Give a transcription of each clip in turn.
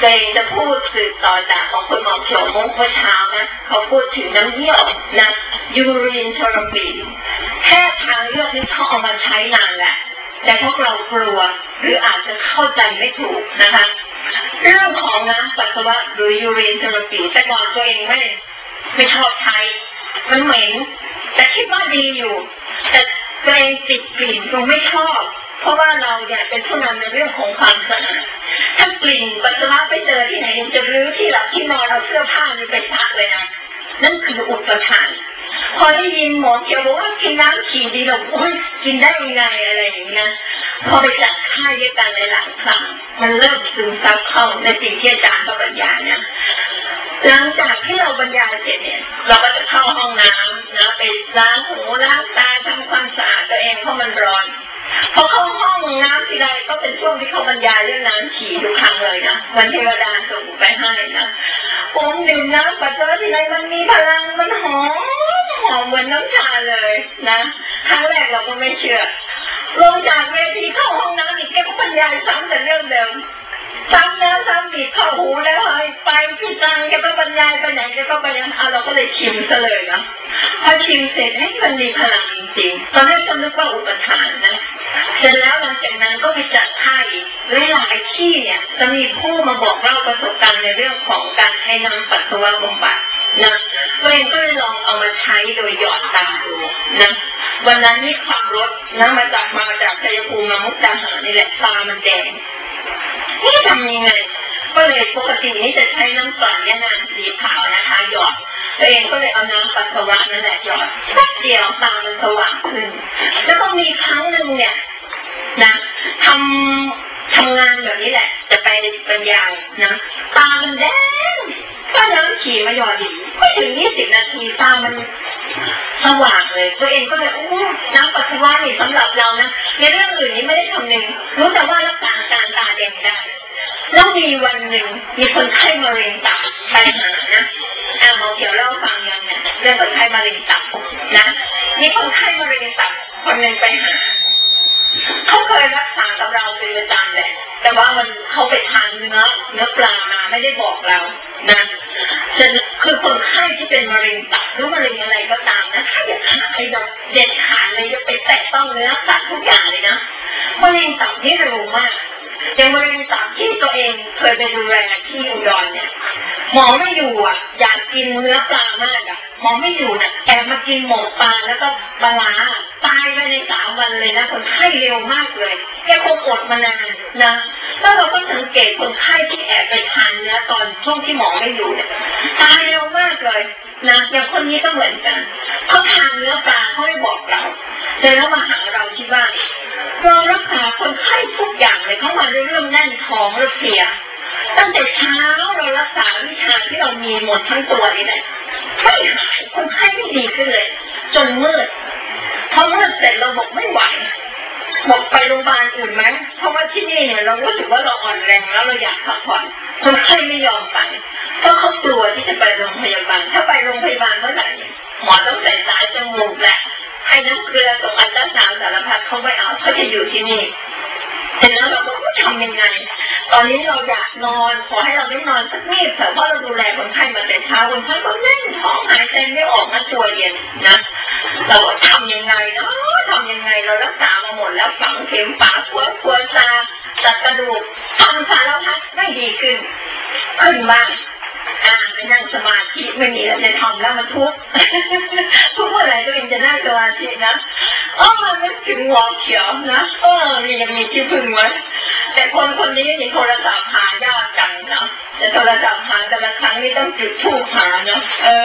เจงจะพูดสืบต่อจากของคุณหมอเขียวมุกเมื่อเช้านะเขาพูดถึงน้ำเยี่ยวนะยูรินเทอราปีแค่ทางเลือกนี้เขาเอามาใช้นานแหละแต่พวกเรากลัวหรืออาจจะเข้าใจไม่ถูกนะคะเรื่องของน้ำปัสสาวะหรือยูรินเทอราปีแต่ก่อนตัวเองไม่ชอบใช้มันเหม็นแต่คิดว่าดีอยู่แต่ตัวเองติดกลิ่นคงไม่ชอบเพราะว่าเราเนี่ยเป็นผู้นำในเรื่องของความสะอาดถ้ากลิ่นปัสสาวะไปเจอที่ไหนจะรื้อที่หลับที่นอนเอาเสื้อผ้านี่ไปซักเลยนะนั่นคืออุปทานพอได้ยินหมอเขียวบอกว่ากินน้ำฉี่ดีเรากินได้ยังไงอะไรอย่างนี้นะพอไปจัดค่ายด้วยกันหลายครั้งมันเริ่มซึมซับเข้าในสิ่งที่อาจารย์เขาบรรยายนะหลังจากที่เราบรรยายเสร็จเนี่ยเราก็จะเข้าห้องน้ำนะไปล้างหูล้างตาทำความสะอาดตัวเองเพราะมันร้อนพอเข้าห้องน้ำทีไรก็เป็นช่วงที่เขาบรรยายเรื่องน้ำฉี่ทุกครั้งเลยนะวันเทวดาส่งไปให้นะผมดื่มน้ำปัสสาวะทีไรมันมีพลังมันหอมเหมือนน้ำชาเลยนะครั้งแรกเราก็ไม่เชื่อลงจากเวทีเข้าห้องน้ำอีกแกก็บรรยายซ้ำแต่เรื่องเดิมซ้ำแล้วซ้ำอีกเข้าหูแล้วไปที่ตังแกก็บรรยายไปไหนแกก็บรรยายเราก็เลยชิมซะเลยนะพอชิมเสร็จให้มันมีพลังจริงๆตอนแรกก็นึกว่าอุปทานนะเสร็จแล้วหลังจากนั้นก็ไปจัดค่ายและหลายที่เนี่ยจะมีผู้มาบอกเล่าประสบการณ์ในเรื่องของการให้น้ำปัสสาวะบำบัดนะตัวเองก็เลยลองเอามาใช้โดยหยอดตาดูนะวันนั้นนี่ขับรถนะมาจากชัยภูมิมามุกดาหารนี่แหละตามันแดงนี่ทำยังไงก็เลยปกตินี่จะใช้น้ำกลั่นยานางสีขาวนะคะหยอดตัวเองก็เลยเอาน้ำปัสสาวะนั่นแหละหยอดแป๊บเดียวตามันสว่างขึ้นแล้วก็มีครั้งหนึ่งเนี่ยนะทำงานแบบนี้แหละจะไปบรรยายนะตามันแดงก็น้ำฉี่มาหยอดอีกไม่ถึง20 นาทีตามันสว่างเลยตัวเองก็เลยน้ำปัสสาวะนี่สำหรับเรานะในเรื่องอื่นนี้ไม่ได้คำนึงรู้แต่ว่ารักษาการตาแดงได้แล้วมีวันหนึ่งมีคนไข้มะเร็งตับไปหานะหมอเขียวเล่าฟังยังเนี่ยเรื่องคนไข้มะเร็งตับนะมีคนไข้มะเร็งตับคนหนึ่งไปหาเขาเคยรักษากับเราเป็นประจำแหละแต่ว่าเขาไปทานเนื้อปลามาไม่ได้บอกเรานะคือคนไข้ที่เป็นมะเร็งตับหรือมะเร็งอะไรก็ตามนะถ้าอย่าหายแบบเด็ดขาดเลยอย่าไปแตะต้องเนื้อสัตว์ทุกอย่างเลยนะมะเร็งตับนี่เร็วมากอย่างมะเร็งตับที่ตัวเองเคยไปดูแลที่อุดรเนี่ยหมอไม่อยู่อ่ะอยากกินเนื้อปลามากอ่ะหมอไม่อยู่น่ะแอบมากินหมกปลาแล้วก็ปลาร้าตายไปใน3 วันเลยนะคนไข้เร็วมากเลยแกคงอดมานานนะแล้วเราก็สังเกตคนไข้ที่แอบไปทานเนื้อตอนช่วงที่หมอไม่อยู่เนี่ยตายเร็วมากเลยนะอย่างคนนี้ก็เหมือนกันเขาทานเนื้อปลาเขาไม่บอกเราแต่แล้วมาหาเราที่บ้านเรารักษาคนไข้ทุกอย่างเลยเขามาด้วยเรื่องแน่นท้องและเพลียตั้งแต่เช้าเรารักษาวิชาที่เรามีหมดทั้งตัวนี่แหละไม่หายคนไข้ไม่ดีขึ้นเลยจนมืดพอมืดเสร็จเราบอกไม่ไหวบอกไปโรงพยาบาลอื่นไหมเพราะว่าที่นี่เนี่ยเรารู้สึกว่าเราอ่อนแรงแล้วเราอยากพักผ่อนคนไข้ไม่ยอมไปเพราะเขากลัวที่จะไปโรงพยาบาลถ้าไปโรงพยาบาลเมื่อไหร่หมอต้องใส่สายจมูกแหละให้น้ำเกลือส่งอัลตราซาวด์สารพัดเขาไม่เอาเขาจะอยู่ที่นี่แต่แล้วเราก็ทำยังไงตอนนี้เราอยากนอนขอให้เราได้นอนสักนิดเถอะเพราะเราดูแลคนไข้มาแต่เช้าคนไข้ก็แน่นท้องหายใจไม่ออกมาตัวเย็นนะเราทำยังไงเนาะทำยังไงเรารักษามาหมดแล้วฝังเข็มฝาครัวซาตัดกระดูกทำสารพัดไม่ดีขึ้นบ้างไปนั่งสมาธิไม่มีอะไรจะทำแล้วมันทุกข์ทุกเมื่อไหร่ตัวเองจะนั่งสมาธินะนึกถึงหัวเขียวนะยังมีที่พึ่งไว้แต่คนนี้มีโทรศัพท์หายากจังนะแต่โทรศัพท์หาแต่ละครั้งนี่ต้องจุดธูปหานะ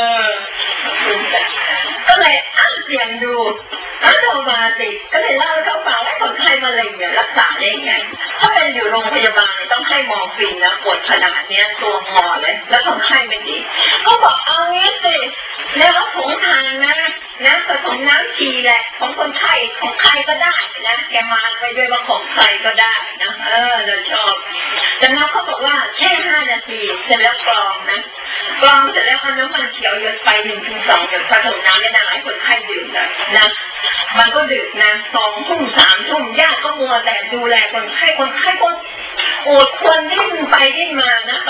ก็เลยเสียงดูโทรมาติดก็เลยเล่าให้เขาฟังว่าคนไข้มะเร็งเนี่ยรักษาได้ไงถ้าเป็นอยู่โรงพยาบาลต้องให้มอร์ฟีนนะปวดขนาดนี้ตัวงอเลยแล้วคนไข้ไม่ดีก็บอกเอางี้สิแล้วก็ผงทานนะผสมน้ำชีแหละของคนไข้ของใครก็ได้นะแกมาไปด้วยว่าของใครก็ได้นะเราชอบแต่แล้วเขาบอกว่าแค่5 นาทีเสร็จแล้วกรองนะกรองเสร็จแล้วเอาน้ำมันเขียวหยดไป1-2หยดผสมน้ำในน้ำให้คนไข้ดื่มเลยนะมันก็ดึกนะ2 ทุ่ม3 ทุ่มญาติก็มัวแต่ดูแลคนไข้ก็อดควรดิ้นไปดิ้นมานะตอน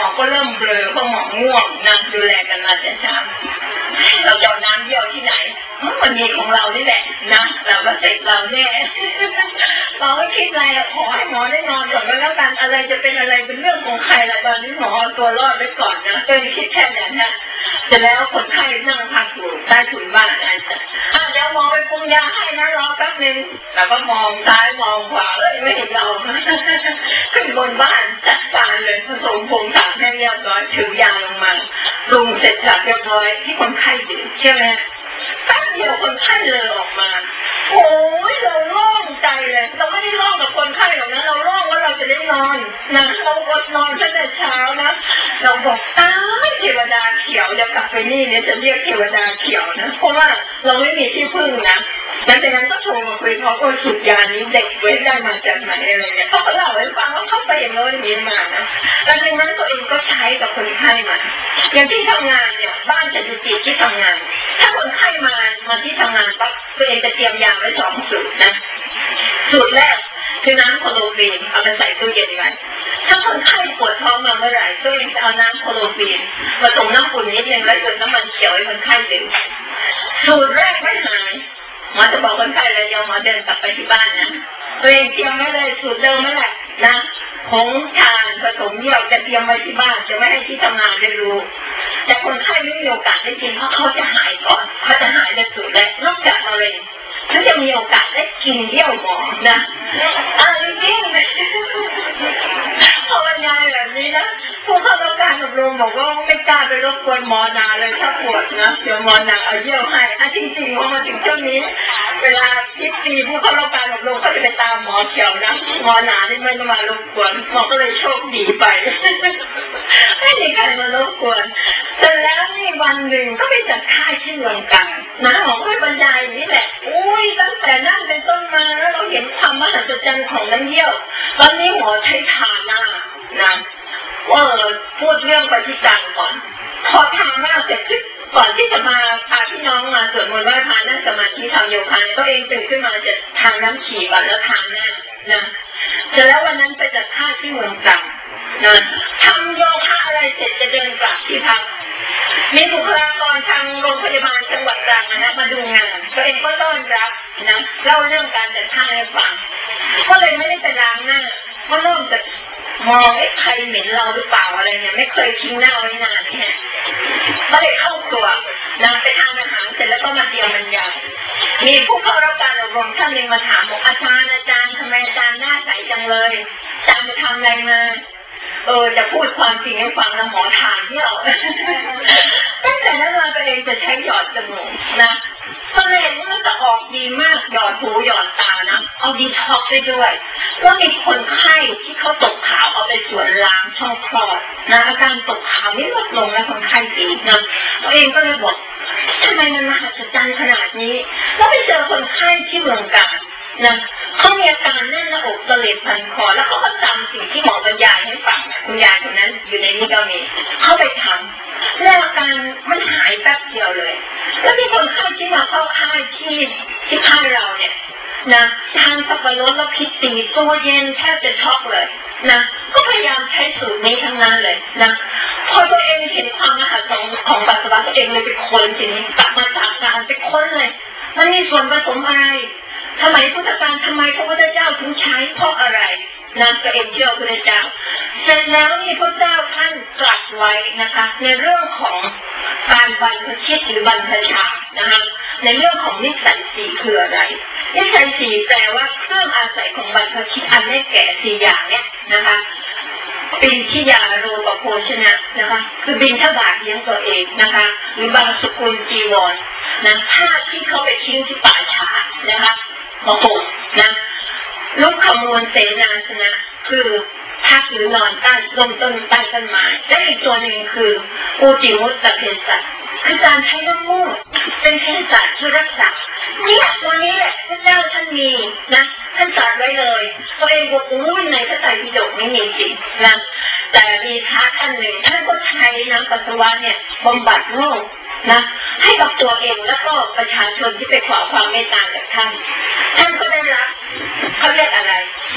องก็เริ่มเบลอเพราะหมองง่วงนะดูแลกันมาแต่เช้าเราจะน้ำเยี่ยวที่ไหนมันมีของเรานี่แหละนะเราก็เสร็จเราแน่เราไม่คิดอะไรขอให้หมอได้นอนก่อนแล้วกันอะไรจะเป็นอะไรเป็นเรื่องของใครละตอนนี้หมอตัวรอดไว้ก่อนนะก็ยังคิดแค่นั้นนะเสร็จแล้วคนไข้นั่งพักอยู่ใต้ถุนบ้านอาจจะเดี๋ยวหมอไปปรุงยาให้นะรอแป๊บนึงแล้วก็มองซ้ายมองขวาเลยไม่เห็นเราขึ้นบนบ้านจัดการเลยผสมผงสารให้เรียบร้อยถือยาลงมาปรุงเสร็จสับเรียบร้อยที่คนไข้ดื่มใช่ไหมแป๊บเดียวคนไข้เลยออกมาโอ้ยเราโล่งใจเลยเราไม่ได้โล่งกับคนไข้หรอกนะเราโล่งว่าเราจะได้นอนนะเราอดนอนตั้งแต่เช้านะเราบอกตายเทวดาเขียวจะกลับไปนี่เนี่ยจะเรียกเทวดาเขียวนะเพราะว่าเราไม่มีที่พึ่งนะหลังจากนั้นก็โทรมาคุยเขาสูตรยานี้เด็กเว้นได้มาจากไหนอะไรเงี้ยเขาก็เล่าให้ฟังว่าเขาไปอย่างโน้นอย่างนี้มานะหลังจากนั้นตัวเองก็ใช้กับคนไข้มาอย่างที่ทำงานเนี่ยบ้านจะดูจิตที่ทำงานถ้าคนไข้มาที่ทำงานปั๊บตัวเองจะเตรียมยาไว้2 สูตรนะสูตรแรกคือน้ำโคโลฟีนเอาไปใส่ตู้เย็นไว้ถ้าคนไข้ปวดท้องมาเมื่อไหร่ตัวเองจะเอาน้ำโคโลฟีนผสมน้ำอุ่นนิดนึงแล้วจุดน้ำมันเขียวให้คนไข้ดื่มสูตรแรกไม่หายหมอจะบอกคนไข้เลยเดี๋ยวหมอเดินกลับไปที่บ้านนะตัวเองเตรียมไว้เลยสูตรเดิมนั่นแหละนะผงทานผสมเยี่ยวจะเตรียมไว้ที่บ้านจะไม่ให้ที่ทำงานได้รู้แต่คนไข้ไม่มีโอกาสได้กินเพราะเขาจะหายก่อนเขาจะหายในสูตรแรกนอกจากมะเร็งเขาจะมีโอกาสได้กินเยี่ยวหมอนะจริงพอบรรยายแบบนี้นะผู้เข้ารับการอบรมบอกว่าไม่กล้าไปรบกวนหมอนาเลยถ้าปวดนะเดี๋ยวหมอนาเอาเยี่ยวให้จริงๆพอมาถึงช่วงนี้เวลา24ผู้เข้ารับการอบรมเขาจะไปตามหมอเขียวนะหมอนาที่ไม่มารบกวนหมอก็เลยโชคดีไปไม่มีใครมารบกวนแต่แล้วนี่วันหนึ่งก็ไปจัดค่ายที่เมืองกันนะหมอก็บรรยายอย่างนี้แหละอุ้ยตั้งแต่นั้นเป็นต้นมาแล้วเราเห็นความมหัศจรรย์ของน้ำเยี่ยวตอนนี้หมอใช้ทาหน้านะพูดเรื่องปฏิจจ์ก่อนพอทาหน้าเสร็จก่อนที่จะมาพาพี่น้องมาสวดมนต์ไหว้พระนั่งสมาธิทำโยคะตัวเองตื่นขึ้นมาจะทาน้ำฉี่ก่อนแล้วทาหน้านะเสร็จแล้ววันนั้นไปจัดค่ายที่เมืองตรังนะทำโยคะอะไรเสร็จจะเดินกลับที่พักมีบุคลากรทางโรงพยาบาลจังหวัดตรังนะมาดูงานตัวเองก็ต้อนรับนะเล่าเรื่องการจัดค่ายให้ฟังก็เลยไม่ได้ไปล้างหน้าก็เริ่มจะมองใครเหม็นเราหรือเปล่าอะไรเนี่ยไม่เคยทิ้งหน้าไว้นานเนี่ยก็เลยเข้าตัวนะไปทานอาหารเสร็จแล้วก็มาเตรียมบรรยายมีผู้เข้ารับการอบรมท่านหนึ่งมาถามบอกอาจารย์ทำไมอาจารย์หน้าใสจังเลยอาจารย์ไปทำอะไรมาจะพูดความจริงให้ฟังนะหมอทานที่ออกตั้งแต่นั้นมาตัวเองจะใช้หยอดจมูกนะตัวเองมันจะออกดีมากหยอดหูหยอดตานะเอาดีท็อกซ์ได้ด้วยก็มีคนไข้ที่เขาตกขาวเอาไปสวนล้างช่องคลอดนะอาการตกขาวนี่ลดลงแล้วคนไข้ดีนะตัวเองก็เลยบอกทำไมมันมหัศจรรย์ขนาดนี้แล้วไปเจอคนไข้ที่เมืองกาญนะเขามีอาการแน่นหน้าอกเสลดพันคอแล้วเขาก็จำสิ่งที่หมอบรรยายให้ฟังคุณยายคนนั้นอยู่ในนี้ก็มีเข้าไปทำแล้วอาการมันหายแป๊บเดียวเลยแล้วมีคนไข้ที่มาเข้าค่ายที่ค่ายเราเนี่ยนะทานสับปะรดแล้วพิษตีตัวเย็นแทบจะช็อกเลยนะก็พยายามใช้สูตรนี้ทั้งนั้นเลยนะพอตัวเองเห็นความมหัศจรรย์ของปัสสาวะตัวเองเลยไปค้นทีนี้กลับมาจากการไปค้นเลยมันมีส่วนผสมอะไรสมัยพุทธกาลทำไมพระพุทธเจ้าถึงใช้เพราะอะไรนะตัวเองเชื่อพระเจ้าเสร็จแล้วนี่พระเจ้าท่านตรัสไว้นะคะในเรื่องของการบรรพชิตหรือบรรพชานะคะในเรื่องของนิสัยสี่คืออะไรนิสัยสี่แปลว่าเครื่องอาศัยของบรรพชิตอันได้แก่สี่อย่างเนี้ยนะคะบิณฑิยาโรปโภชนะนะคะคือบิณฑบาตเลี้ยงตัวเองนะคะหรือบางสกุลจีวรนะผ้าที่เขาไปทิ้งที่ป่าช้านะคะมาห่มนะลุกขมูลเสนาสนะคือพักหรือนอนใต้ร่มต้นใต้ต้นไม้และอีกตัวหนึ่งคืออูจิมุตตะเภสัชคือการใช้น้ำมูกเป็นเภสัชที่รักษาเนี่ยตัวนี้แหละพระเจ้าท่านมีนะท่านตรัสไว้เลยตัวเองบอกอุ้ยในพระไตรปิฎกไม่มีจริงนะแต่มีพระท่านหนึ่งท่านก็ใช้น้ำปัสสาวะเนี่ยบำบัดโรคนะให้กับตัวเองแล้วก็ประชาชนที่ไปขอความเมตตาจากท่านก็ได้รับเขาเรียกอะไร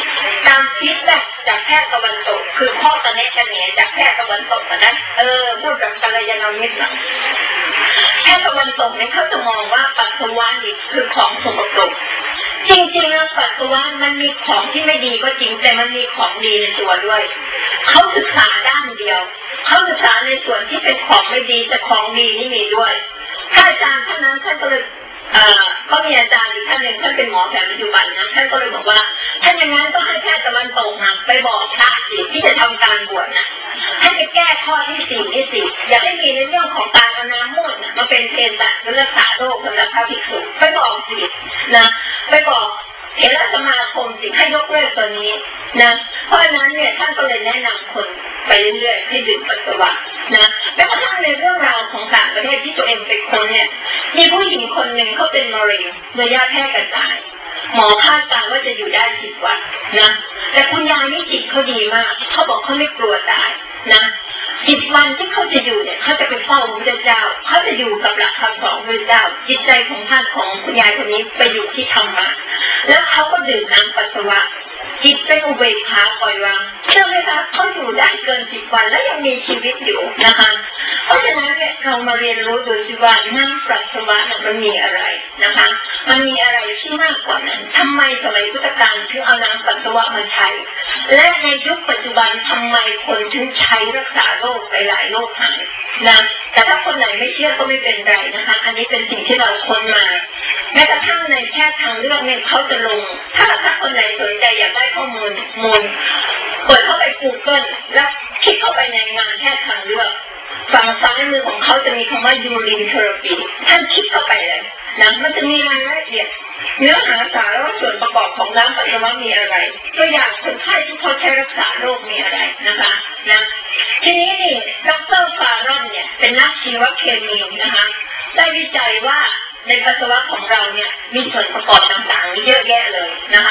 ตามฟีดแบ็กจากแพทย์ตะวันตกคือข้อตะเนกระเนจากแพทย์ตะวันตกนะพูดกับกัลยาณมิตรนะแพทย์ตะวันตกเนี่ยเขาจะมองว่าปัสสาวะนี่คือของสกปรกจริงๆแล้วปัสสาวะมันมีของที่ไม่ดีก็จริงแต่มันมีของดีในตัวด้วยเขาศึกษาด้านเดียวเขาศึกษาในส่วนที่เป็นของไม่ดีแต่ของดีนี่มีด้วยถ้าอาจารย์ท่านนั้นท่านก็เลยก็มีอาจารย์อีกท่านหนึ่งท่านเป็นหมอแผนปัจจุบันนะท่านก็เลยบอกว่าถ้าอย่างนั้นต้องให้แพทย์ตะวันตกนะไปบอกพระสิที่จะทำการบวชนะให้ไปแก้ข้อที่สี่อย่าให้มีในเรื่องของการเอาน้ำมูดมาเป็นเภสัชรักษาโรคสำหรับพระภิกษุไปบอกสินะไปบอกเถรสมาคมสิให้ยกเลิกตัวนี้นะเพราะฉะนั้นเนี่ยท่านก็เลยแนะนำคนไปเรื่อยๆให้ดื่มปัสสาวะนะแล้วก็ทั้งในเรื่องราวของต่างประเทศที่ตัวเองไปค้นเนี่ยมีผู้หญิงคนหนึ่งเขาเป็นมะเร็งระยะแพร่กระจายหมอคาดการณ์ว่าจะอยู่ได้10 วันนะแต่คุณยายนี่จิตเขาดีมากเขาบอกเขาไม่กลัวตายนะ10 วันที่เขาจะอยู่เนี่ยเขาจะไปเฝ้าพระพุทธเจ้าเขาจะอยู่กับหลักคำของพระพุทธเจ้าจิตใจของท่านของคุณยายคนนี้ไปอยู่ที่ธรรมะแล้วเขาก็ดื่มน้ำปัสสาวะจิตเป็นอุเบกขาปล่อยวางเชื่อไหมคะเขาอยู่ได้เกิน10 วันแล้วยังมีชีวิตอยู่นะคะเพราะฉะนั้นเนี่ยเรามาเรียนรู้ดูสิว่าน้ำปัสสาวะมันมีอะไรนะคะมันมีอะไรที่มากกว่านั้นทำไมสมัยพุทธกาลถึงเอาน้ำปัสสาวะมาใช้และในยุคปัจจุบันทำไมคนถึงใช้รักษาโรคไปหลายโรคหายนะแต่ถ้าคนไหนไม่เชื่อก็ไม่เป็นไรนะคะอันนี้เป็นสิ่งที่เราค้นมาแม้กระทั่งในแพทย์ทางเลือกเนี่ยเขาจะลงถ้าคนไหนสนใจอยากได้ข้อมูลเปิดเข้าไป Google แล้วคลิกเข้าไปในงานแพทย์ทางเลือกฝั่งซ้ายมือของเขาจะมีคำว่า urine therapy ท่านคลิกเข้าไปเลยนะมันจะมีรายละเอียดเนื้อหาสาระว่าส่วนประกอบของน้ำปัสสาวะมีอะไรตัวอย่างคนไข้ที่เขาใช้รักษาโรคมีอะไรนะคะนะทีนี้นี่ดร.ฟารอนเนี่ยเป็นนักชีวเคมีนะคะได้วิจัยว่าในปัสสาวะของเราเนี่ยมีส่วนประกอบต่างๆเยอะแยะเลยนะคะ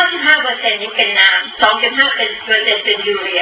95% นี้เป็นน้ำ 2.5% เป็นยูเรีย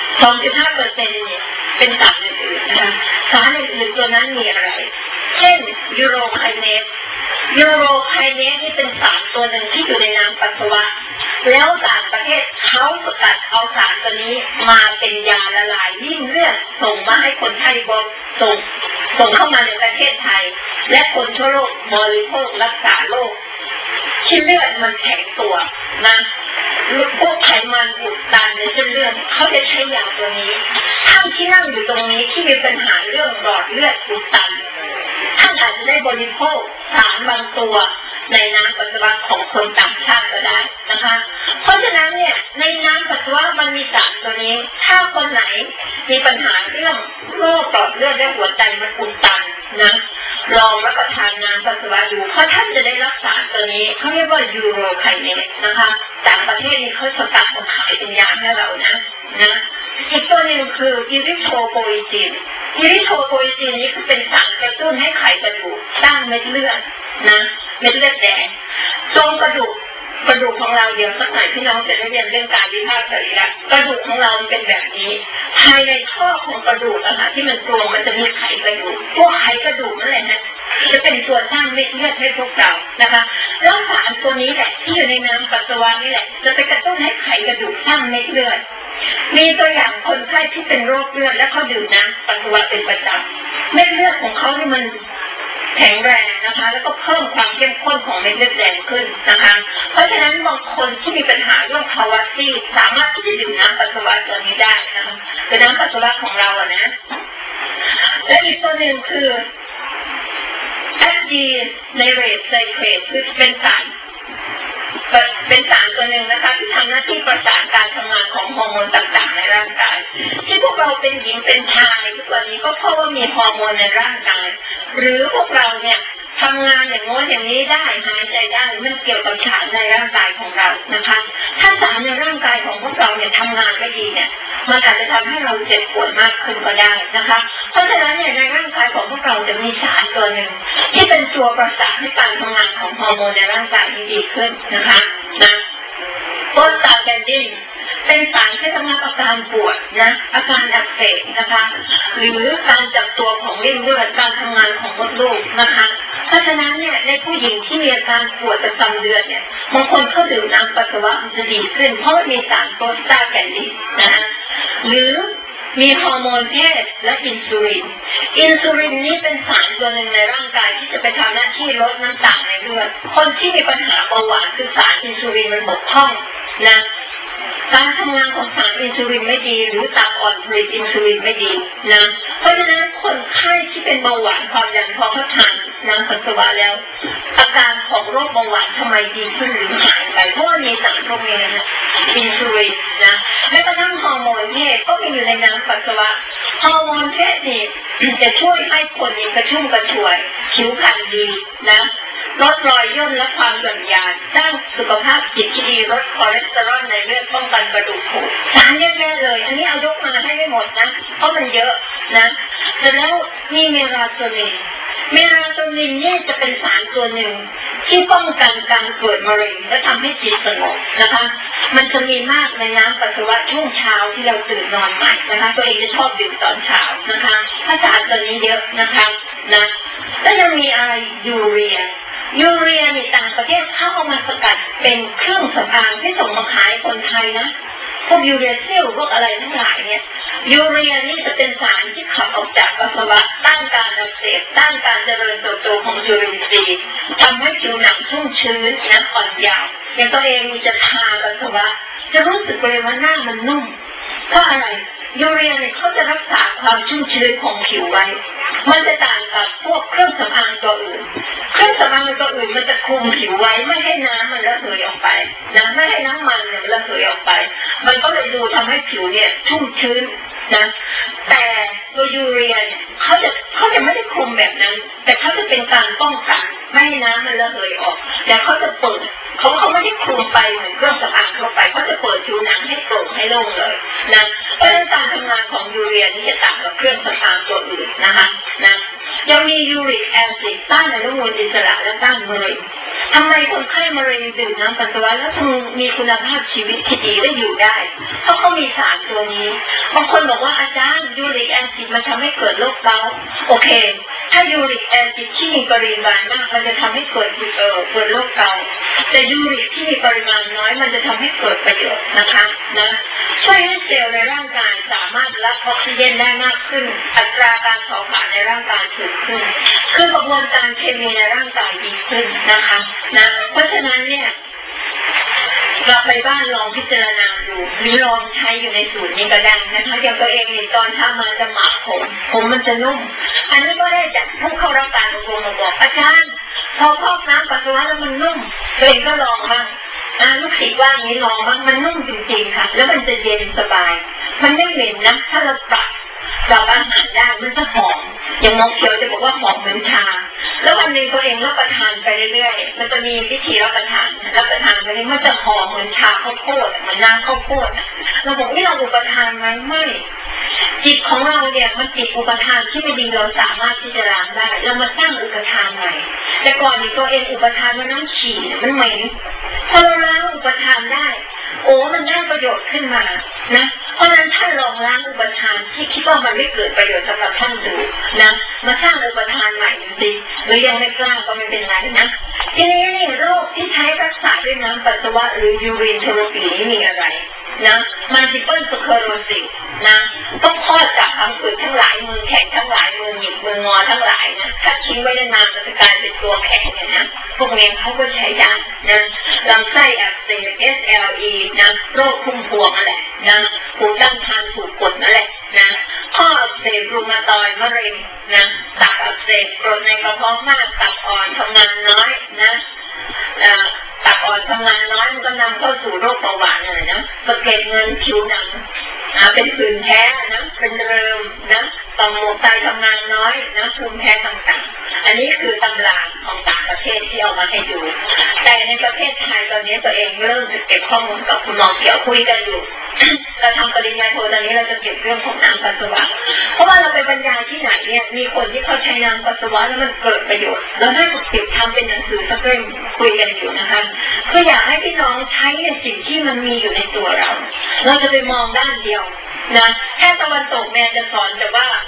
2.5% เนี่ยเป็นสารอื่นๆนะคะสารอื่นๆตัวนั้นมีอะไรเช่นยูโรไคเนสนี่เป็นสารตัวหนึ่งที่อยู่ในน้ำปัสสาวะแล้วต่างประเทศเขาสกัดเอาสารตัวนี้มาเป็นยาละลายริ่มเลือดส่งมาให้คนไทยส่งเข้ามาในประเทศไทยและคนทั่วโลกบริโภครักษาโรคที่เลือดมันแข็งตัวนะพวกไขมันอุดตันในเส้นเลือดเขาจะใช้ยาตัวนี้ท่านที่นั่งอยู่ตรงนี้ที่มีปัญหาเรื่องหลอดเลือดอุดตันท่านอาจจะได้บริโภคสารบางตัวในน้ำปัสสาวะของคนต่างชาติก็ได้นะคะเพราะฉะนั้นเนี่ยในน้ำปัสสาวะมันมีสารตัวนี้ถ้าคนไหนมีปัญหาเรื่องโรคหลอดเลือดและหัวใจมันอุดตันนะลองรับประทานน้ำปัสสาวะดูเพราะท่านจะได้รับสารตัวนี้เขาเรียกว่ายูโรไคเนสนะคะต่างประเทศนี้เขาสกัดมาขายเป็นยาให้เรานะอีกตัวหนึ่งคืออิริโทโพอิซินนี้คือเป็นสารกระตุ้นให้ไขกระดูกสร้างเม็ดเลือดนะเม็ดเลือดแดงตรงกระดูกของเราเดี๋ยวสักหน่อยพี่น้องจะได้เรียนเรื่องการวิภาคสรีระกระดูกของเราเป็นแบบนี้ภายในท่อของกระดูกนะคะที่มันตรงมันจะมีไขกระดูกพวกไขกระดูกนั่นแหละนะจะเป็นตัวสร้างเม็ดเลือดให้พวกเรานะคะแล้วสารตัวนี้แหละที่อยู่ในน้ำปัสสาวะนี่แหละจะไปกระตุ้นให้ไขกระดูกสร้างเม็ดเลือดมีตัวอย่างคนไข้ที่เป็นโรคเลือดและเขาดื่มน้ำปัสสาวะเป็นประจำเม็ดเลือดของเขานี่มันแข็งแรงนะคะแล้วก็เพิ่มความเข้มข้นของเม็ดเลือดแดงขึ้นนะคะเพราะฉะนั้นบางคนที่มีปัญหาเรื่องภาวะซีดสามารถที่จะดื่มน้ำปัสสาวะตัวนี้ได้นะคะคือน้ำปัสสาวะของเราอะนะและอีกตัวหนึ่งคือAdrenaline Cyclase คือเป็นสารตัวหนึ่งนะคะที่ทำหน้าที่ประสานการทำงานของฮอร์โมนต่างๆในร่างกายที่พวกเราเป็นหญิงเป็นชายทุกวันนี้ก็เพราะว่ามีฮอร์โมนในร่างกายหรือพวกเราเนี่ยทำงานอย่างโน้นอย่างนี้ได้หายใจได้มันเกี่ยวกับสารในร่างกายของเรานะคะถ้าสารในร่างกายของพวกเราเนี่ยทำงานไม่ดีเนี่ยมันอาจจะทำให้เราเจ็บปวดมากขึ้นก็ได้นะคะเพราะฉะนั้นเนี่ยในร่างกายของพวกเราจะมีสารตัวหนึ่งที่เป็นตัวประสานให้การทำงานของฮอร์โมนในร่างกายดีขึ้นนะคะโปรสตาแกนดินเป็นสารที่ทำงานอาการปวดนะอาการอักเสบนะคะหรือการจับตัวของริ่มเลือดการทำงานของมดลูกนะคะเพราะฉะนั้นเนี่ยในผู้หญิงที่มีอาการปวดประจำเดือนเนี่ยบางคนเขาดื่มน้ำปัสสาวะมันจะดีขึ้นเพราะมันมีสารโปรสตาแกนดินนะหรือมีฮอร์โมนเพศและอินซูลินนี้เป็นสารตัวหนึ่งในร่างกายที่จะไปทำหน้าที่ลดน้ำตาลในเลือดคนที่มีปัญหาเบาหวานคือสารอินซูลินมันบกพร่องนะการทำงานของสารอินซูลินไม่ดีหรือตับอ่อนผลิตอินซูลินไม่ดีนะเพราะฉะนั้นคนไข้ที่เป็นเบาหวานความดันพอเขาทานน้ำปัสสาวะแล้วอาการของโรคเบาหวานทำไมดีขึ้นหรือหายไปเพราะว่ามีสารพวกนี้นะอินซูลินนะและกระทั่งฮอร์โมนเพศก็มีอยู่ในน้ำปัสสาวะฮอร์โมนเพศนี่จะช่วยให้คนมีกระชุ่มกระชวยผิวพรรณดีนะลดรอยย่นและความหย่อนยานสร้างสุขภาพจิตที่ดีลดคอเลสเตอรอลในเลือดป้องกันกระดูกผุสารเยอะแยะเลยอันนี้เอายกมาให้ไม่หมดนะเพราะมันเยอะนะแต่แล้วมีเมลาโทนินนี่จะเป็นสารตัวหนึ่งที่ป้องกันการเกิดมะเร็งและทำให้จิตสงบนะคะมันจะมีมากในน้ำปัสสาวะช่วงเช้าที่เราตื่นนอนใหม่นะคะตัวเองจะชอบดื่มตอนเช้านะคะถ้าสารตัวนี้เยอะนะคะนะแล้วยังมีอะไรยูเรียในต่างประเทศเข้ามาสกัดเป็นเครื่องสำอางที่ส่งมาขายคนไทยนะพวกยูเรียเซลพวกอะไรทั้งหลายเนี่ยยูเรียนี่จะเป็นสารที่ขับออกจากปัสสาวะต้านการอักเสบต้านการเจริญเติบโตของจุลินทรีย์ทำให้ผิวหนังชุ่มชื้นนะอ่อนเยาว์อย่างตัวเองมีจะทาปัสสาวะจะรู้สึกเลยว่าหน้ามันนุ่มเพราะอะไรยูเรียเนี่ยเขาจะรักษาความชุ่มชื้นของผิวไว้มันจะต่างกับพวกเครื่องสำอางตัวอื่นเครื่องสำอางตัวอื่นมันจะคุมผิวไว้ไม่ให้น้ำมันระเหยออกไปนะไม่ให้น้ำมันเนี่ยระเหยออกไปมันก็เลยดูทำให้ผิวเนี่ยชุ่มชื้นนะแต่ตัวยูเรียเนี่ยเขาจะไม่ได้คุมแบบนั้นแต่เขาจะเป็นการป้องกันไม่ให้น้ำมันระเหยออกแต่เขาจะเปิดเขาไม่ได้คุมไปเหมือนเครื่องสำอางเข้าไปเขาจะเปิดผิวหนังให้โปร่งให้โล่งเลยนะเพราะฉะนั้นการทำงานของยูเรียนี่จะต่างกับเครื่องสำอางตัวอื่นนะคะนะยังมียูริกแอซิดต้านอนุมูลอิสระและต้านมะเร็งทำไมคนไข้มะเร็งดื่มน้ำปัสสาวะแล้วมีคุณภาพชีวิตที่ดีและอยู่ได้เพราะเขามีสารตัวนี้บางคนบอกว่าอาจารย์ยูริกแอซิดมันทำให้เกิดโรคเกาต์โอเคถ้ายูริกแอซิดที่มีปริมาณมากมันจะทำให้เกิดโรคเกาต์แต่ยูริกที่มีปริมาณน้อยมันจะทำให้เกิดประโยชน์นะคะนะช่วยให้เซลล์ในร่างกายสามารถรับออกซิเจนได้มากขึ้นอัตราการเผาผลาญในร่างกายสูงขึ้นคือกระบวนการเคมีในร่างกายดีขึ้นนะคะนะเพราะฉะนั้นเนี่ยเราไปบ้านลองพิจารณาดูหรือลองใช้อยู่ในสูตรนี้ก็ได้นะคะอย่างตัวเองตอนทำมาจะหมักผมมันจะนุ่มอันนี้ก็ได้จากผู้เข้ารับการอบรมมาบอกอาจารย์พอพอกน้ำปัสสาวะแล้วมันนุ่มตัวเองก็ลองบ้างลูกศิษย์ว่าอย่างนี้ลองบ้างมันนุ่มจริงๆค่ะแล้วมันจะเย็นสบายมันไม่เหม็นนะถ้าเราปรับอาหารได้มันจะหอมอย่างน้องเขียวจะบอกว่าหอมเหมือนชาแล้ววันหนึ่งตัวเองรับประทานไปเรื่อยๆมันจะมีวิธีรับประทานไปเรื่อยมันจะหอมเหมือนชาข้าวโพดเหมือนน้ำข้าวโพดเราบอกนี่เราอุปทานไหมไม่จิตของเราเนี่ยมันจิตอุปทานที่ไม่ดีเราสามารถที่จะล้างได้เรามาสร้างอุปทานใหม่แต่ก่อนนี่ตัวเองอุปทานมันน้ำฉี่มันเหม็นพอเราล้างอุปทานได้โอ้มันได้ประโยชน์ขึ้นมานะเพราะนั้นท่านลองล้างอุปทานที่คิดว่ามันไม่เกิดประโยชน์สำหรับท่านดูนะมาสร้างอุปทานใหม่ดูสิหรือยังไม่กล้าก็ไม่เป็นไรนะทีนี้นี่โรคที่ใช้รักษาด้วยน้ำปัสสาวะหรือยูรินเทอโรปีนี่มีอะไรนะมัลติเพิลสคเลโรซิสนะต้องคลอดจากพังผืดทั้งหลายมือแข็งทั้งหลายมือหยิบมืองอทั้งหลายนะถ้าทิ้งไว้นานๆมันจะกลายเป็นตัวแข็งเนี่ยนะพวกนี้เขาก็ใช้ได้นะลำไส้อักเสบ SLE นะโรคพุ่มพวงนั่นแหละนะภูมิต้านทานถูกกดนั่นแหละนะข้ออักเสบรูมาตอยด์มะเร็งนะตับอักเสบกรดในกระเพาะมากตับอ่อนทำงานน้อยนะตับอ่อนทำงานน้อยมันก็นำเข้าสู่โรคเบาหวานเลยนะสะเก็ดเงินผิวหนังเป็นผื่นแพ้นะเป็นเริมนะต่อมหมวกไตทำงานน้อยนะภูมิแพ้ต่างๆอันนี้คือตำราของต่างประเทศที่เอามาให้ดูแต่ในประเทศไทยตอนนี้ตัวเองเริ่มจะเก็บข้อมูลกับคุณหมอเกี่ยวคุยกันอยู่เราทำปริญญาโทตอนนี้เราจะเก็บเรื่องของน้ำปัสสาวะเพราะว่าเราไปบรรยายที่ไหนเนี่ยมีคนที่เขาใช้น้ำปัสสาวะแล้วมันเกิดประโยชน์เราได้ถูกติดทำเป็นหนังสือสักเล่มคุยกันอยู่นะคะคืออยากให้พี่น้องใช้ในสิ่งที่มันมีอยู่ในตัวเราจะไปมองด้านเดียวนะแค่ตะวันตกแม่จะสอนแต่ว่า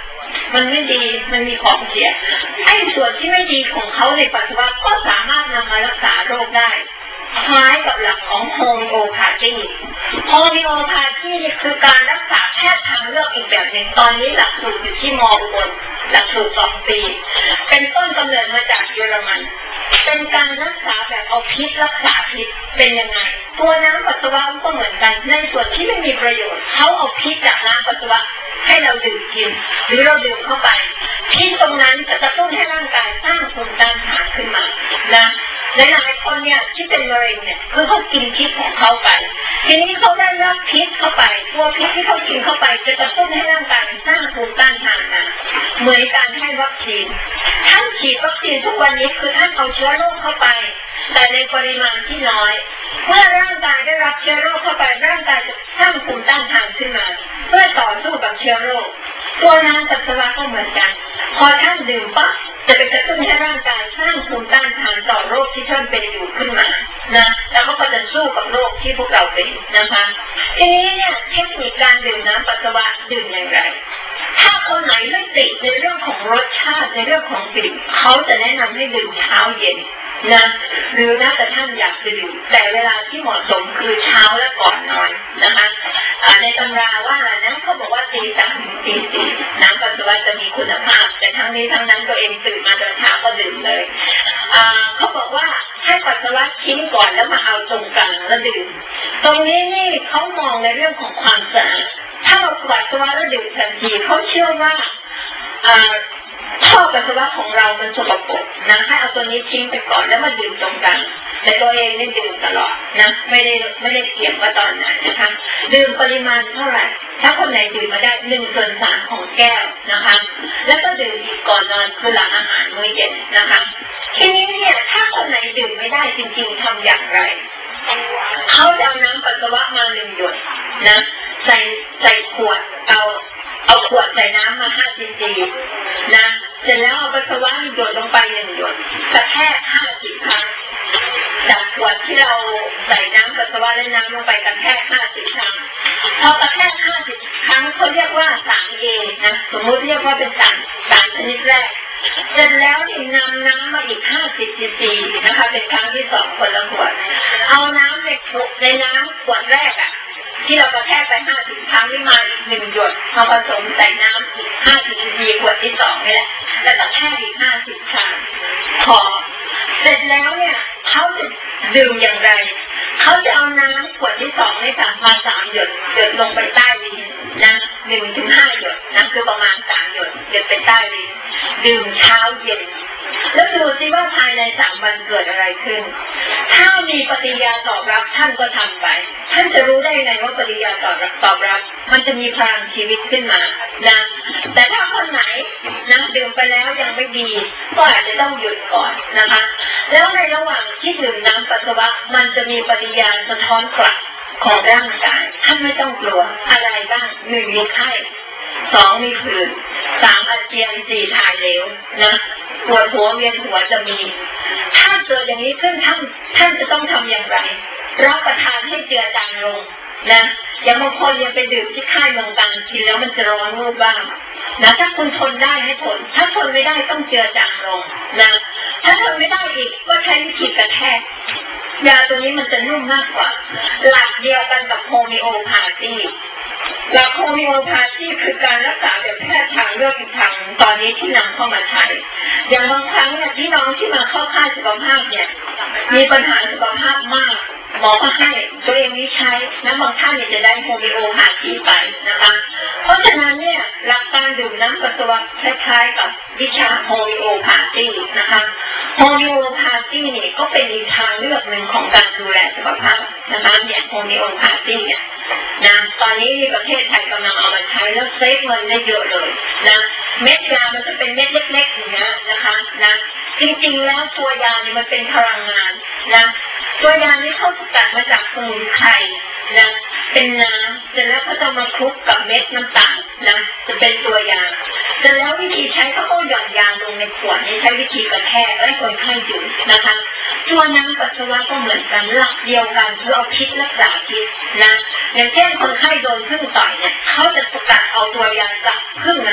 มันไม่ดีมันมีของเสียไอ้ส่วนที่ไม่ดีของเขาในปัสสาวะก็สามารถนำมารักษาโรคได้คล้ายกับหลักของโฮมิโอพาธีโฮมิโอพาธีนี่คือการรักษาแพทย์ทางเลือกอีกแบบหนึ่งตอนนี้หลักสูตรอยู่ที่ม.อุบลหลักสูตร2 ปีเป็นต้นกำเนิดมาจากเยอรมันเป็นการรักษาแบบเอาพิษรักษาพิษเป็นยังไงตัวน้ำปัสสาวะก็เหมือนกันในส่วนที่ไม่มีประโยชน์เขาเอาพิษจากน้ำปัสสาวะให้เราดื่มกินหรือเราดื่มเข้าไปพิษตรงนั้นจะกระตุ้นให้ร่างกายสร้างภูมิต้านทานขึ้นมานะหลายๆคนเนี่ยที่เป็นมะเร็งเนี่ยคือเขากินพิษของเขาไปทีนี้เขาได้รับพิษเข้าไปตัวพิษที่เขากินเข้าไปจะกระตุ้นให้ร่างกายสร้างภูมิต้านทานนะเหมือนการให้วัคซีนท่านฉีดวัคซีนทุกวันนี้คือท่านเอาเชื้อโรคเข้าไปแต่ในปริมาณที่น้อยเมื่อร่างกายได้รับเชื้อโรคเข้าไปร่างกายจะสร้างภูมิต้านทานขึ้นมาเพื่อต่อสู้กับเชื้อโรคตัวน้ำปัสสาวะก็เหมือนกันพอท่านดื่มปั๊บจะเป็นกระตุ้นให้ร่างกายสร้างภูมิต้านทานต่อโรคที่ท่านเป็นอยู่ขึ้นมานะแล้วก็จะสู้กับโรคที่พวกเราเป็นนะคะทีนี้เนี่ยเทคนิคการดื่มน้ำปัสสาวะดื่มอย่างไรถ้าคนไหนไม่ติดในเรื่องของรสชาติในเรื่องของกลิ่นเขาจะแนะนำให้ดื่มเช้าเย็นนะหรือนะแต่ท่านอยากจะดื่มแต่เวลาที่เหมาะสมคือเช้าและก่อนนอนนะคะในตำราว่านะเขาบอกว่าตี 3 ถึงตี 4น้ำปัสสาวะจะมีคุณภาพแต่ทั้งนี้ทั้งนั้นตัวเองตื่นมาตอนเช้าก็ดื่มเลยเขาบอกว่าให้ปัสสาวะทิ้งก่อนแล้วมาเอาตรงกลางแล้วดื่มตรงนี้นี่เขามองในเรื่องของความสะอาดถ้าเราปัสสาวะแล้วดื่มทันทีเขาเชื่อว่าท่อปัสสาวะของเรามันสกปรกนะให้เอาตัวนี้ทิ้งไปก่อนแล้วมาดื่มตรงกลางแต่ตัวเองนี่ดื่มตลอดนะไม่ได้เกี่ยงว่าตอนไหนนะคะดื่มปริมาณเท่าไหร่ถ้าคนไหนดื่มมาได้1/3ของแก้วนะคะแล้วก็ดื่มอีกก่อนนอนคือหลังอาหารมื้อเย็นนะคะทีนี้เนี่ยถ้าคนไหนดื่มไม่ได้จริงๆทำอย่างไรเขาจะเอาน้ำปัสสาวะมา1 หยดนะใส่ขวดเอาขวดใส่น้ำมา5 cc นะเสร็จแล้วเอาปัสสาวะหยดลงไป1 หยดกระแทก50 ครั้งจากขวดที่เราใส่น้ำปัสสาวะและน้ำลงไปกระแทก50 ครั้งพอกระแทก50 ครั้งเขาเรียกว่าสาร A นะสมมติเรียกว่าเป็นสารชนิดแรกเสร็จแล้วนี่นำน้ำมาอีก50 cc นะคะเป็นครั้งที่2คนละขวดเอาน้ำในน้ำขวดแรกที่เรากระแทกไป50 ครั้งนี่มาอีก1 หยดมาผสมใส่น้ำอีก50 cc ขวดที่2นี่แหละแล้วกระแทกอีก50 ครั้งพอเสร็จแล้วเนี่ยเขาจะดื่มอย่างไรเขาจะเอาน้ำขวดที่2นี่ค่ะมา3 หยดลงไปใต้ลิ้นนะ1 ถึง 5 หยดนะคือประมาณ3 หยดไปใต้ลิ้นดื่มเช้าเย็นแล้วดูสิว่าภายใน3 วันเกิดอะไรขึ้นถ้ามีปฏิกิริยาตอบรับท่านก็ทำไปท่านจะรู้ได้ไงว่าปฏิกิริยาตอบรับมันจะมีพลังชีวิตขึ้นมานะแต่ถ้าคนไหนนะดื่มไปแล้วยังไม่ดีก็อาจจะต้องหยุดก่อนนะคะแล้วในระหว่างที่ดื่มน้ำปัสสาวะมันจะมีปฏิกิริยาสะท้อนกลับของร่างกายท่านไม่ต้องกลัวอะไรบ้าง1มีไข้2มีผื่น3อาเจียน4ถ่ายเหลวนะปวดหัวเวียนหัวจะมีถ้าเกิดอย่างนี้ขึ้นท่านจะต้องทำอย่างไรรับประทานให้เจือจางลงนะอย่างบางคนยังไปดื่มที่ค่ายเมืองการกินแล้วมันจะร้อนรูปบ้างนะถ้าคุณทนได้ให้ทนถ้าทนไม่ได้ต้องเจือจางลงนะถ้าทนไม่ได้อีกก็ใช้วิธีกระแทกยาตัวนี้มันจะนุ่มมากกว่าหลักเดียวกันกับโฮมิโอพาธีหลักโฮมิโอพาธีคือการรักษาแบบแพทย์ทางเลือกอีกทางตอนนี้ที่นำเข้ามาใช้อย่างบางครั้งเนี่ยพี่น้องที่มาเข้าค่ายสุขภาพเนี่ยมีปัญหาสุขภาพมากหมอก็ให้ตัวเองนี้ใช้นะบางท่านเนี่ยจะได้โฮมิโอพาธีไปนะคะเพราะฉะนั้นเนี่ยหลักการดื่มน้ำปัสสาวะคล้ายๆกับวิชาโฮมิโอพาธีนะคะโฮมิโอพาธีเนี่ยก็เป็นอีกทางเลือกหนึ่งของการดูแลสุขภาพนะคะเนี่ยโฮมิโอพาธีเนี่ยนะตอนนี้ประเทศไทยกำลังเอามาใช้แล้วเซฟเงินได้เยอะเลยนะเม็ดยามันจะเป็นเม็ดเล็กๆอย่างเงี้ยนะคะนะจริงๆแล้วตัวยาเนี่ยมันเป็นพลังงานนะตัวยานี้เขาสกัดมาจากสมุนไพรนะเป็นน้ำเสร็จแล้วก็จะมาคลุกกับเม็ดน้ำตาลนะจะเป็นตัวยาเสร็จแล้ววิธีใช้ก็ต้องหย่อนยาลงในขวดนี้ใช้วิธีกระแทกให้คนไข้ดื่มนะคะตัวน้ำปัสสาวะก็เหมือนกันหลักเดียวกันคือเอาพิษรักษาพิษนะอย่างเช่นคนไข้โดนผึ้งต่อยเนี่ยเขาจะสกัดเอาตัวยาจากผึ้งนั่นแหละ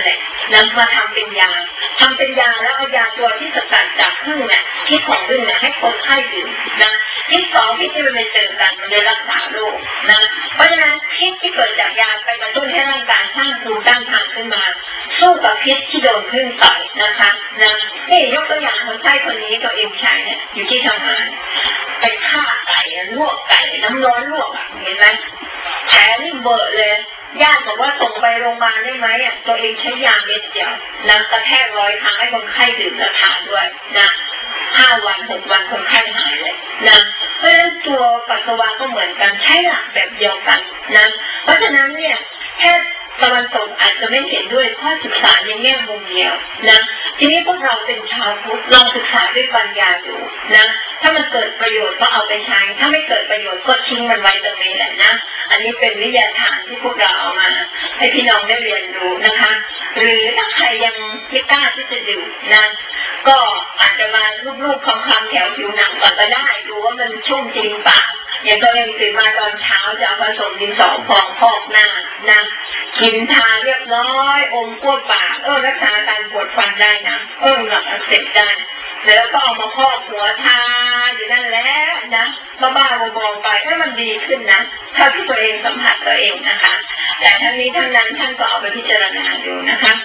นำมาทำเป็นยาแล้วเอายาตัวที่สกัดจากผึ้งเนี่ยพิษของผึ้งเนี่ยให้คนไข้ดื่มนะพิษ2พิษที่มันไปเจอกันมันเลยรักษาโรคนะเพราะฉะนั้นพิษที่เกิดจากยาไปกระตุ้นให้ร่างกายสร้างภูมิต้านทานขึ้นมาสู้กับพิษที่โดนผึ้งต่อยนะคะนะนี่ยกตัวอย่างคนไข้คนนี้ตัวเองใช้เนี่ยอยู่ที่ทำงานไปฆ่าไก่ลวกไก่น้ำร้อนลวกเห็นไหมแผลนี่เบอะเลยญาติบอกว่าส่งไปโรงพยาบาลได้ไหมตัวเองใช้ยาเม็ดเดียวน้ำกระแทก100 ครั้งให้คนไข้ดื่มและทานด้วยนะ5 วัน6 วันคนไข้หายเลยนะเพราะฉะนั้นตัวปัสสาวะก็เหมือนกันใช้หลักแบบเดียวกันนะเพราะฉะนั้นเนี่ยแค่ตะวันตกอาจจะไม่เห็นด้วยข้อศึกษาในแง่มุมเดียวนะทีนี้พวกเราเป็นชาวพุทธลองศึกษาด้วยปัญญาดูนะถ้ามันเกิดประโยชน์ก็เอาไปใช้ถ้าไม่เกิดประโยชน์ก็ทิ้งมันไว้ตรงนี้แหละนะอันนี้เป็นวิทยาทานที่พวกเราเอามาให้พี่น้องได้เรียนรู้นะคะหรือถ้าใครยังไม่กล้าที่จะดื่มนะก็อาจจะมาลูบๆคำๆแถวผิวหนังก่อนก็ได้ดูว่ามันชุ่มจริงปะอย่างตัวเองตื่นมาตอนเช้าจะเอาผสมดินสอพองพอกหน้านะกินทาเรียบร้อยอมก้วปากรักษาการปวดฟันได้นะหลับอักเสบได้แล้วก็เอามาพอกหัวทาอยู่นั่นแหละนะบ้าๆบอๆไปให้มันดีขึ้นนะเท่าที่ตัวเองสัมผัสตัวเองนะคะแต่ทั้งนี้ทั้งนั้นท่านก็เอาไปพิจารณาดูนะคะ